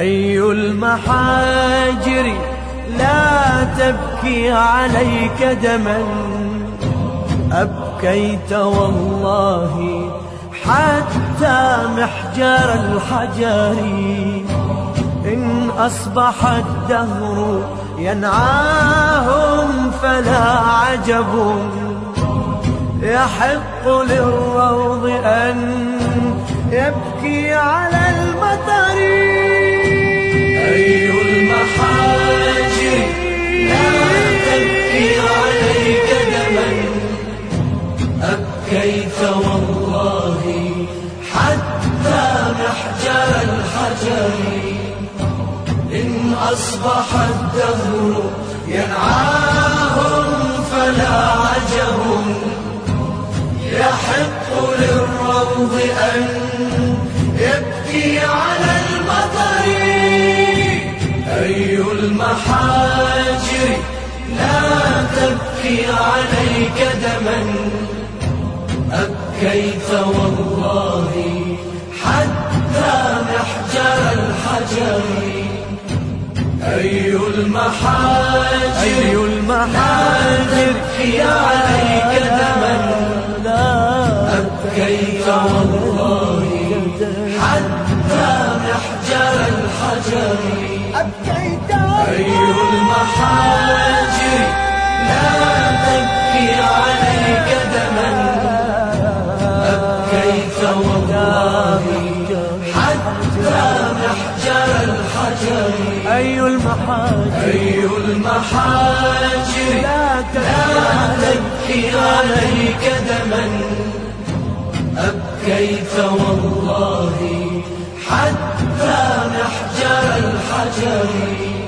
أي المحاجر لا تبكي عليك دما، أبكيت والله حتى محجر الحجر. إن أصبح الدهر ينعاهم فلا عجب، يحق للروض أن يبكي على المطر. أي المحاجر لا تبكي عليك دما، أبكيت والله حتى محجر الحجر. إن أصبح الدهر ينعاهم فلا عجب، يحق للروض أن يبكي على المطر. أي المحاجر لا تبكي عليك دما، أبكيت والله حتى محجر الحجر. أي المحاجر لا تبكي عليك دما، أبكيت والله حتى محجر الحجر. أي المحاجر لا تبكي عليك دما، أبكيت والله حتى محجر الحجر. أي المحاجر لا تبكي عليك دما، أبكيت والله حتى محجر الحجر.